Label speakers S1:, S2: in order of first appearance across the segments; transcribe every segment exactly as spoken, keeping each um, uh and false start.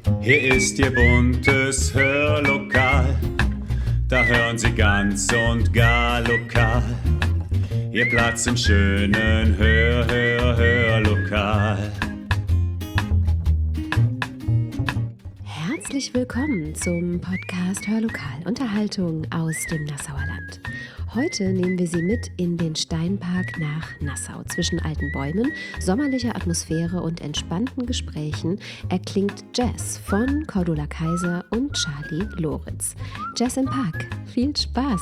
S1: Hier ist Ihr buntes Hörlokal, da hören Sie ganz und gar lokal. Ihr Platz im schönen Hör, Hör, Hörlokal.
S2: Herzlich willkommen zum Podcast Hörlokal, Unterhaltung aus dem Nassauer Land. Heute nehmen wir Sie mit in den Steinpark nach Nassau. Zwischen alten Bäumen, sommerlicher Atmosphäre und entspannten Gesprächen erklingt Jazz von Cordula Kaiser und Charlie Loritz. Jazz im Park. Viel Spaß!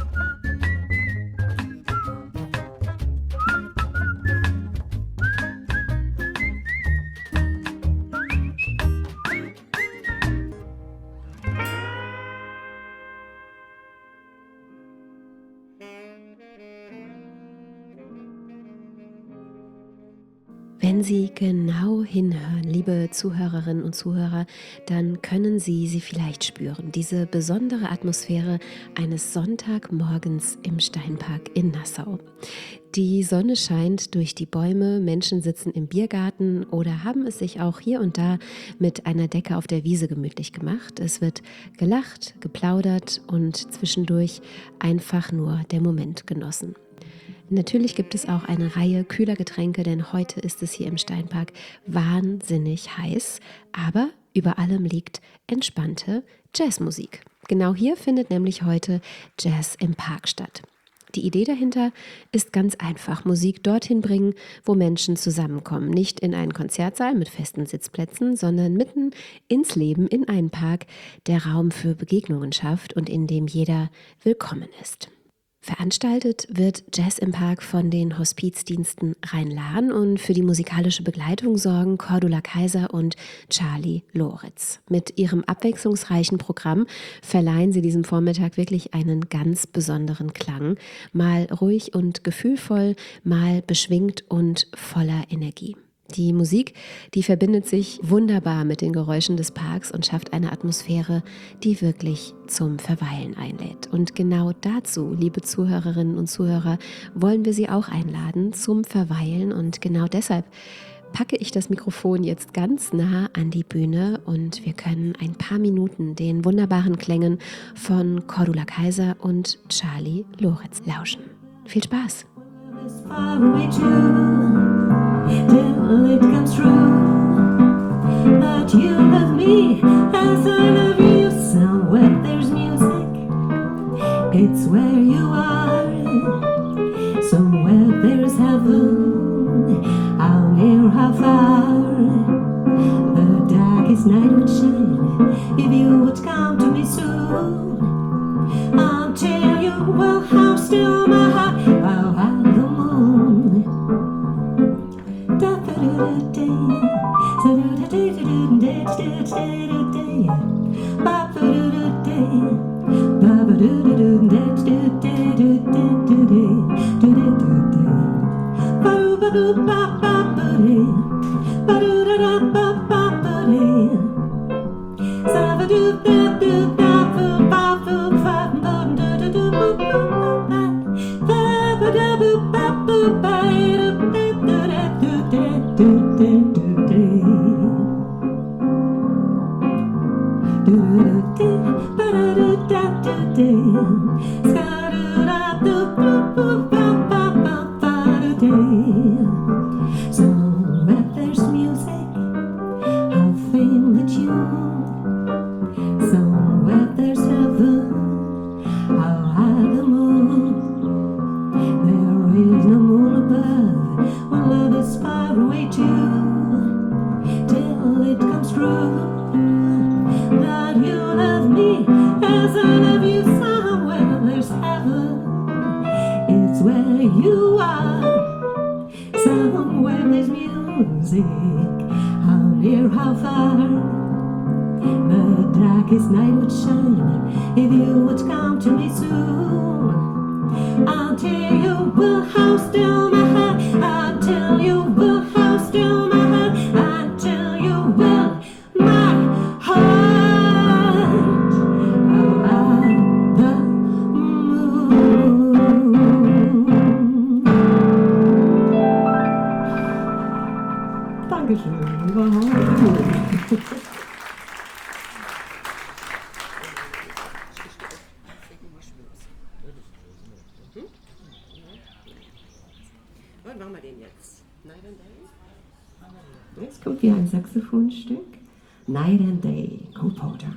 S2: Wenn Sie genau hinhören, liebe Zuhörerinnen und Zuhörer, dann können Sie sie vielleicht spüren. Diese besondere Atmosphäre eines Sonntagmorgens im Steinpark in Nassau. Die Sonne scheint durch die Bäume, Menschen sitzen im Biergarten oder haben es sich auch hier und da mit einer Decke auf der Wiese gemütlich gemacht. Es wird gelacht, geplaudert und zwischendurch einfach nur der Moment genossen. Natürlich gibt es auch eine Reihe kühler Getränke, denn heute ist es hier im Steinpark wahnsinnig heiß. Aber über allem liegt entspannte Jazzmusik. Genau hier findet nämlich heute Jazz im Park statt. Die Idee dahinter ist ganz einfach: Musik dorthin bringen, wo Menschen zusammenkommen. Nicht in einen Konzertsaal mit festen Sitzplätzen, sondern mitten ins Leben, in einen Park, der Raum für Begegnungen schafft und in dem jeder willkommen ist. Veranstaltet wird Jazz im Park von den Hospizdiensten Rhein-Lahn und für die musikalische Begleitung sorgen Cordula Kaiser und Charlie Loritz. Mit ihrem abwechslungsreichen Programm verleihen sie diesem Vormittag wirklich einen ganz besonderen Klang. Mal ruhig und gefühlvoll, mal beschwingt und voller Energie. Die Musik, die verbindet sich wunderbar mit den Geräuschen des Parks und schafft eine Atmosphäre, die wirklich zum Verweilen einlädt. Und genau dazu, liebe Zuhörerinnen und Zuhörer, wollen wir Sie auch einladen zum Verweilen. Und genau deshalb packe ich das Mikrofon jetzt ganz nah an die Bühne und wir können ein paar Minuten den wunderbaren Klängen von Cordula Kaiser und Charlie Loritz lauschen. Viel Spaß! Till it comes true that you love me as I love you. Somewhere there's music, it's where you are. Somewhere there's heaven, how near, how far. The darkest night would shine if you would come to me soon. I'll tell you, well, how still my heart, how high the moon. Somewhere there's music, I'll feel the tune. Somewhere there's heaven, how high the moon. There is no moon above when love is far away too. Till it comes true that you love me as I love you. Somewhere there's heaven, it's where you are. Somewhere there's music, how near, how far. The darkest night would shine if you would come to me soon. I'll tell you, well, how still my heart. I'll tell you, well, how still my heart. I'll tell you, well, my heart. How high the moon. Dankeschön. Wow.
S3: Jetzt kommt wieder ein Saxophonstück. Night and Day, Cole Porter.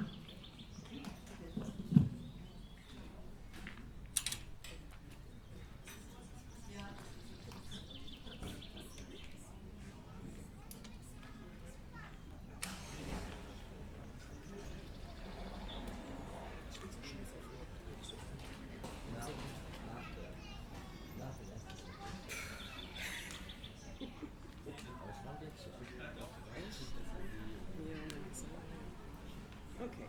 S4: Okay.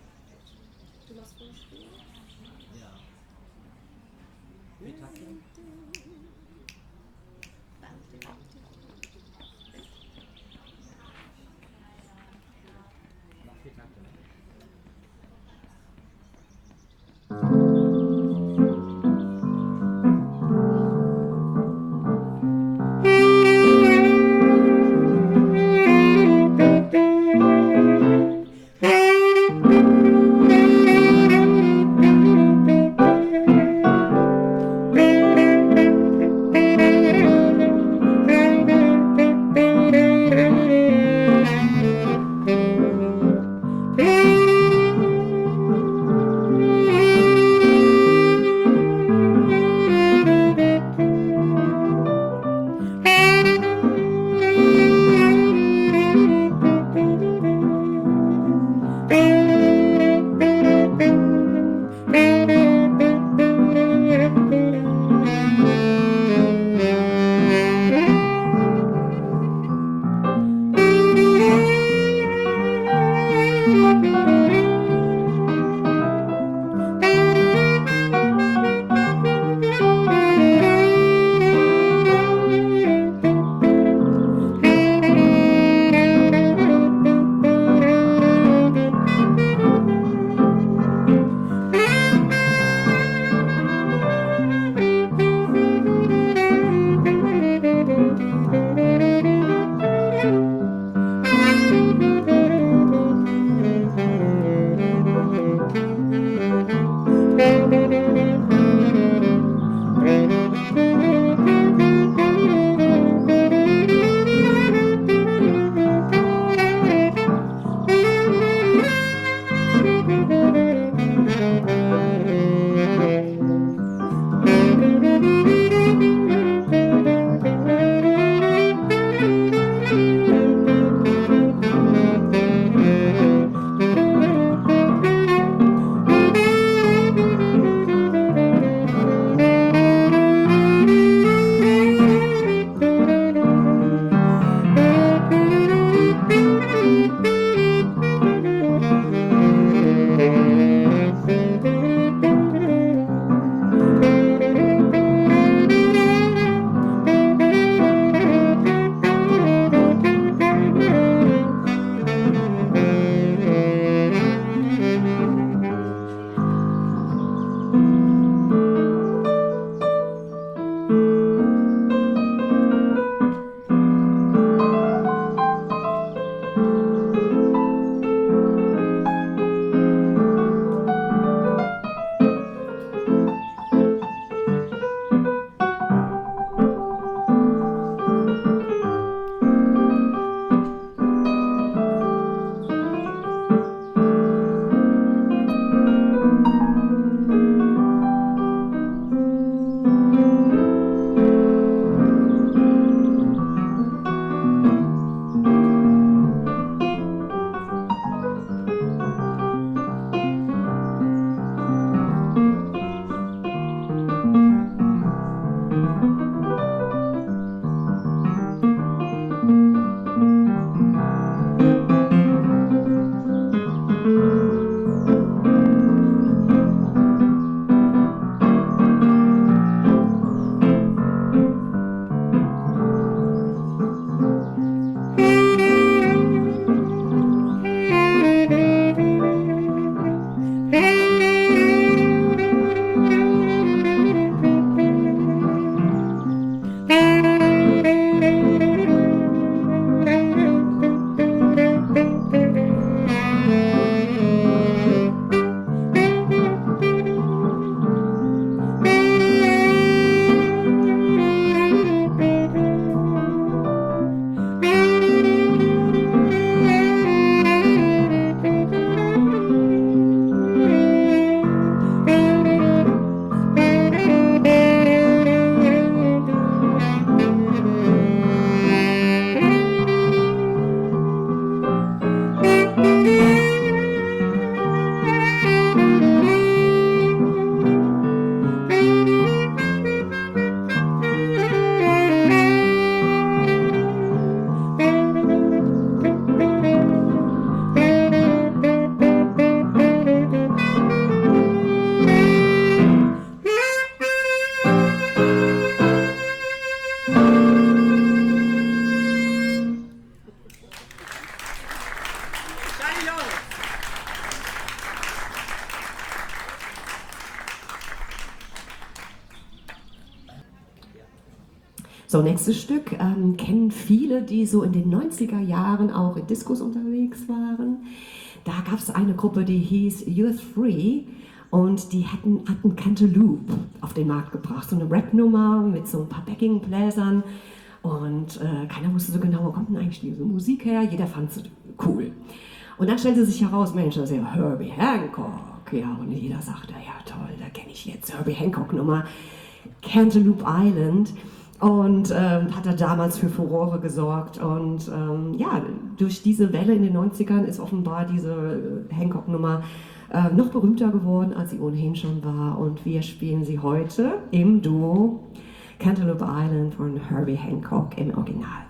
S3: So, nächstes Stück ähm, kennen viele, die so in den neunziger Jahren auch in Diskos unterwegs waren. Da gab es eine Gruppe, die hieß You're Free und die hatten, hatten Cantaloupe auf den Markt gebracht. So eine Rap-Nummer mit so ein paar Backing-Bläsern und äh, keiner wusste so genau, wo kommt denn eigentlich diese Musik her. Jeder fand es cool. Und dann stellte sich heraus, Mensch, das ist ja Herbie Hancock. Ja, und jeder sagte, ja toll, da kenne ich jetzt Herbie Hancock-Nummer. Cantaloupe Island. Und ähm, hat er damals für Furore gesorgt. Und ähm, ja, durch diese Welle in den neunzigern ist offenbar diese äh, Hancock-Nummer äh, noch berühmter geworden, als sie ohnehin schon war. Und wir spielen sie heute im Duo Cantaloupe Island von Herbie Hancock im Original.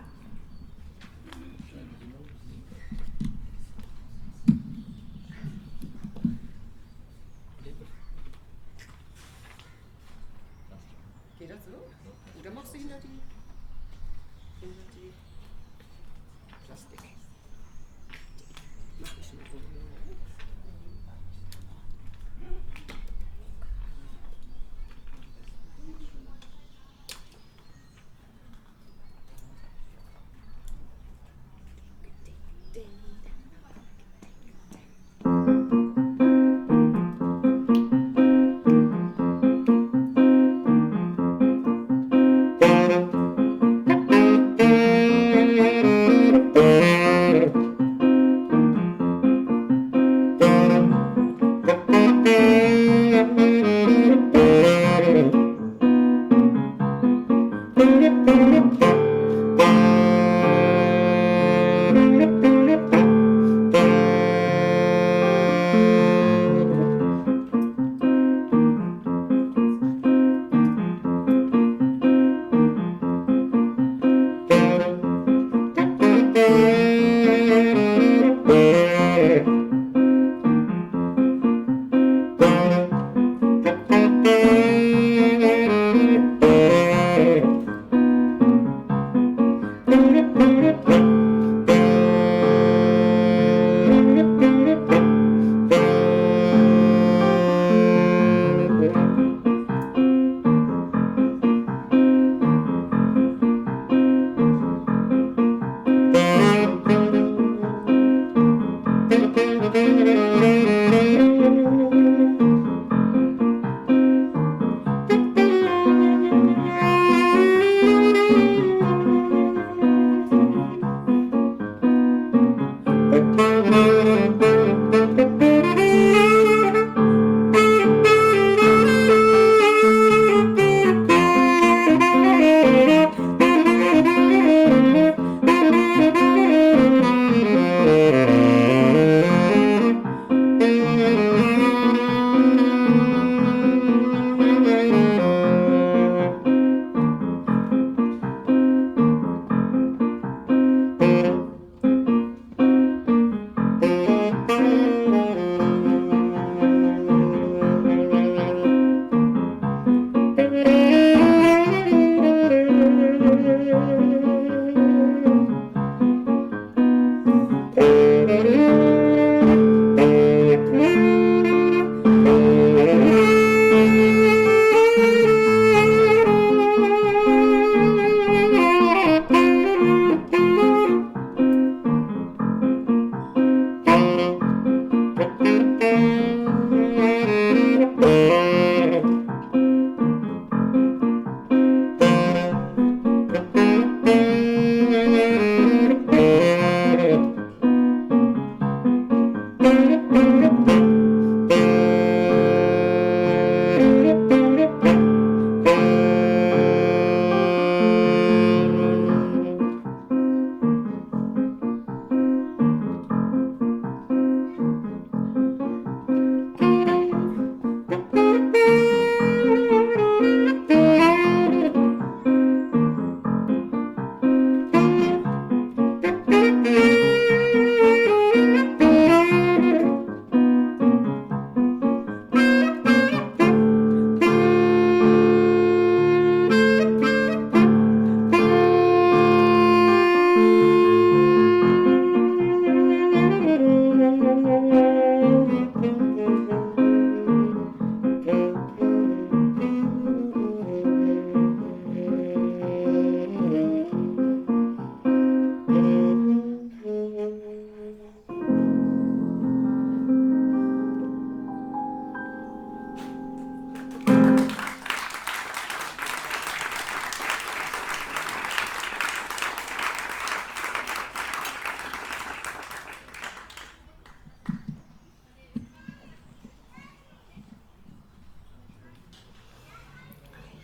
S4: Geht das so? Oder machst du hinter die, hinter die Plastik? Mach ich mal.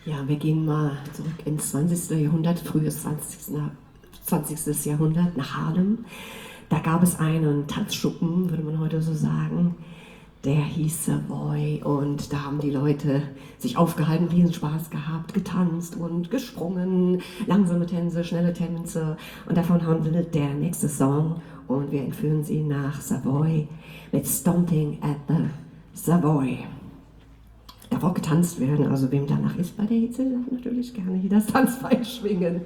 S3: Ja, wir gehen mal zurück ins zwanzigste. Jahrhundert, frühes zwanzigste. Jahrhundert, nach Harlem. Da gab es einen Tanzschuppen, würde man heute so sagen, der hieß Savoy, und da haben die Leute sich aufgehalten, riesen Spaß gehabt, getanzt und gesprungen, langsame Tänze, schnelle Tänze, und davon handelt der nächste Song, und wir entführen sie nach Savoy mit Stomping at the Savoy. Darf auch getanzt werden, also wem danach ist bei der Hitze, darf natürlich gerne hier das Tanzbein schwingen.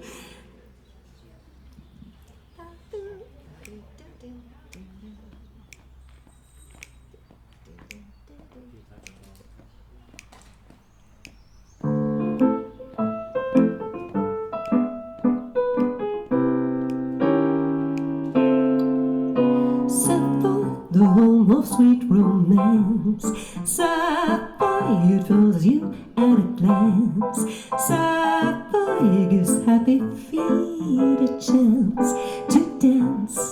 S3: The home of sweet romance, Savoy, it fills you at a glance. Savoy gives happy feet a chance to dance.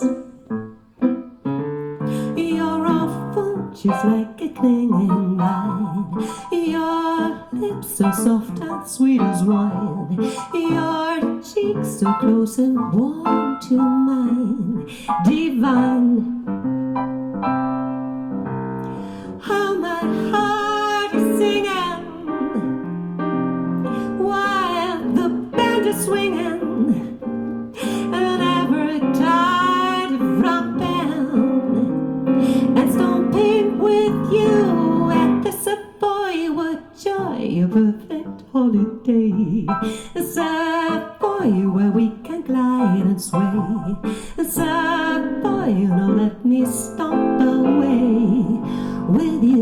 S3: You're awful, just like a clinging vine. Your lips so soft and sweet as wine. Your cheeks so close and warm to mine. Divine. How my heart is singing while the band is swinging, and every tide of romping and stomping with you at the Savoy. What joy, a perfect holiday. Savoy, where we can glide and sway. Savoy, now let me stomp away with you.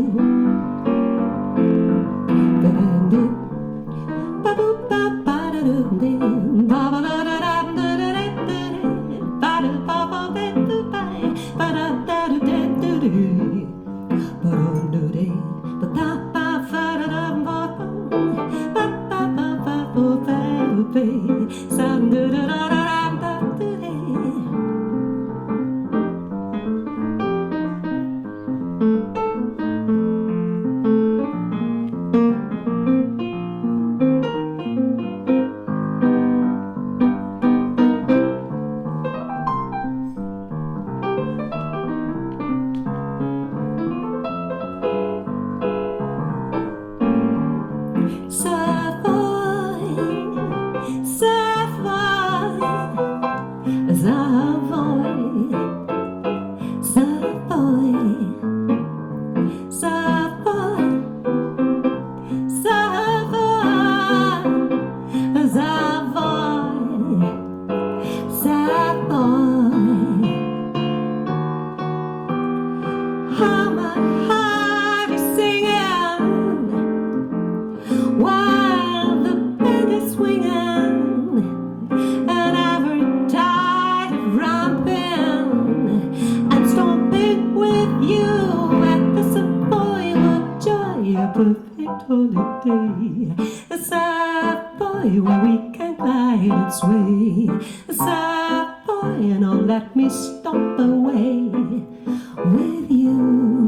S3: Savoy, where we can glide and sway. Savoy, and oh, let me stomp away with you.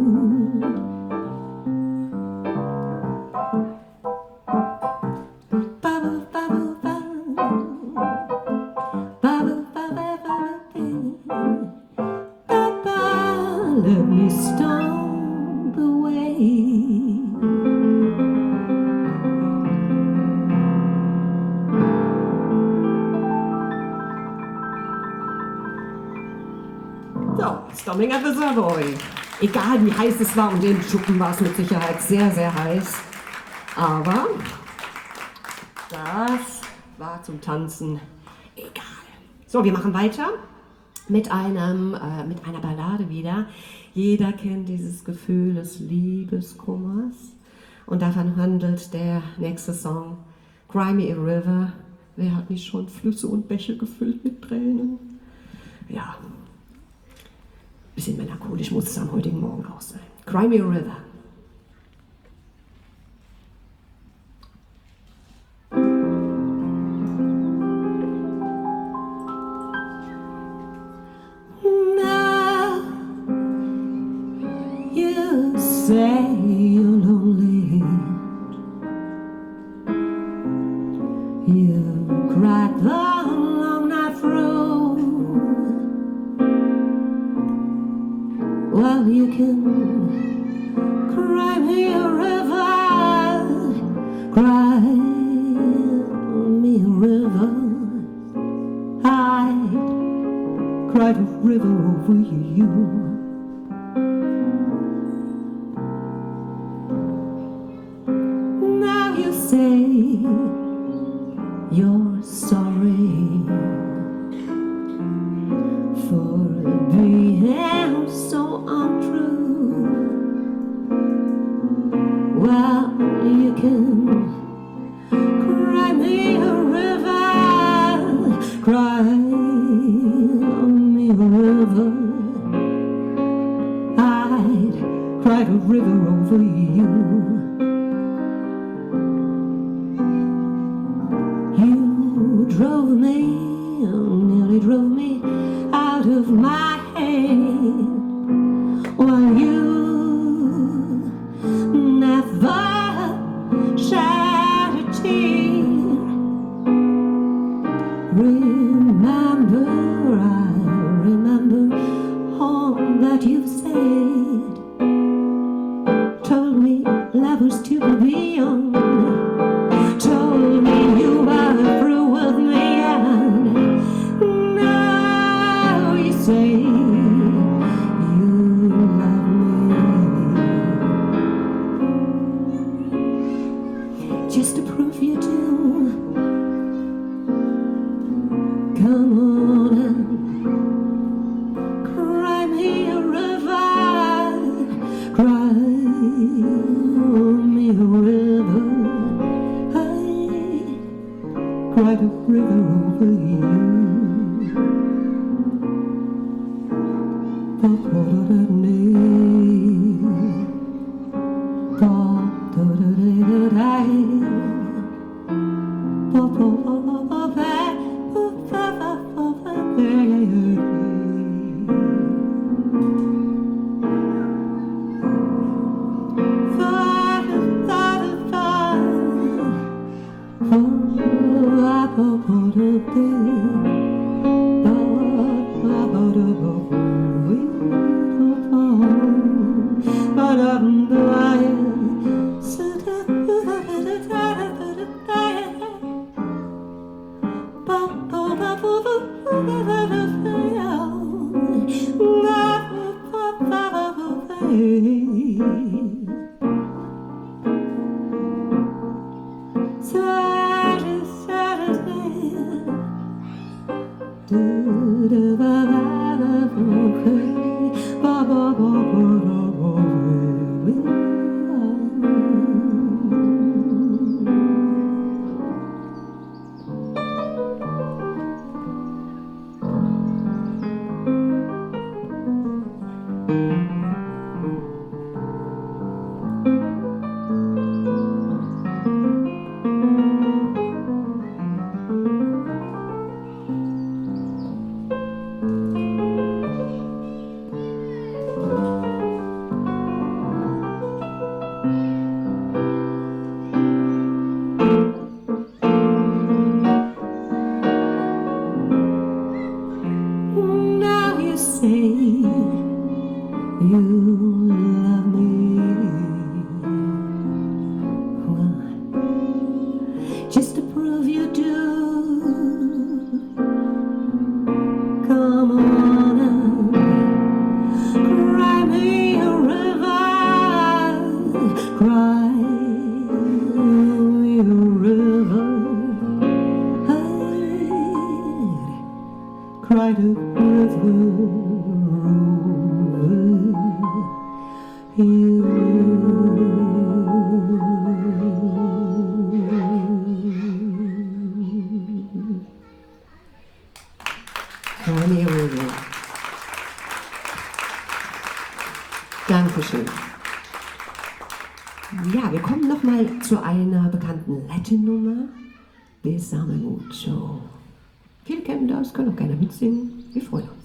S3: Ba-ba, ba-ba, ba. Ba-ba, ba-ba, ba-ba, ba-ba, let me stomp away. So, Stomping at the Savoy. Egal wie heiß es war, und den Schuppen war es mit Sicherheit sehr, sehr heiß. Aber das war zum Tanzen egal. So, wir machen weiter mit, einem, äh, mit einer Ballade wieder. Jeder kennt dieses Gefühl des Liebeskummers. Und davon handelt der nächste Song, Cry Me a River. Wer hat nicht schon Flüsse und Bäche gefüllt mit Tränen? Ja. Bisschen melancholisch muss es am heutigen Morgen auch sein. Cry Me a River. Now you say you're lonely. Well, you can cry me a river, cry me a river. I cried a river over you. Now you say you're sorry for being so untrue. Well, you can cry me a river, cry me a river. I'd cry a river over you. You drove me, nearly drove me out of my head. Well, you never shed a tear. Remember, I remember all that you've said. Told me love was too beyond. Told me you were through with me, and now you say you love me. Just to prove you do, come on and cry me a river, cry me a river. Cried a river over you. Dankeschön. Ja, wir kommen noch mal zu einer bekannten Latin-Nummer. Besame mucho. Viele kennen das, können auch gerne mitsingen. Wir freuen uns.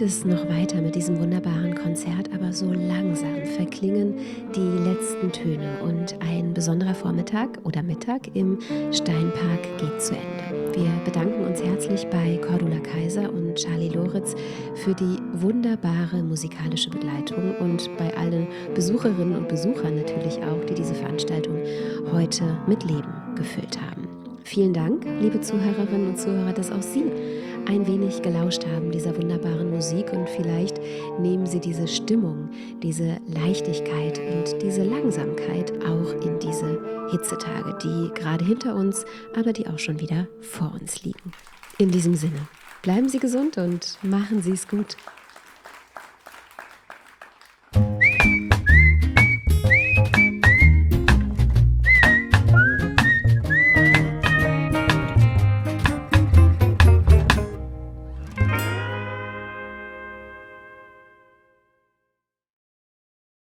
S2: es noch weiter mit diesem wunderbaren Konzert, aber so langsam verklingen die letzten Töne und ein besonderer Vormittag oder Mittag im Steinpark geht zu Ende. Wir bedanken uns herzlich bei Cordula Kaiser und Charlie Loritz für die wunderbare musikalische Begleitung und bei allen Besucherinnen und Besuchern natürlich auch, die diese Veranstaltung heute mit Leben gefüllt haben. Vielen Dank, liebe Zuhörerinnen und Zuhörer, dass auch Sie ein wenig gelauscht haben dieser wunderbaren Musik und vielleicht nehmen Sie diese Stimmung, diese Leichtigkeit und diese Langsamkeit auch in diese Hitzetage, die gerade hinter uns, aber die auch schon wieder vor uns liegen. In diesem Sinne, bleiben Sie gesund und machen Sie es gut.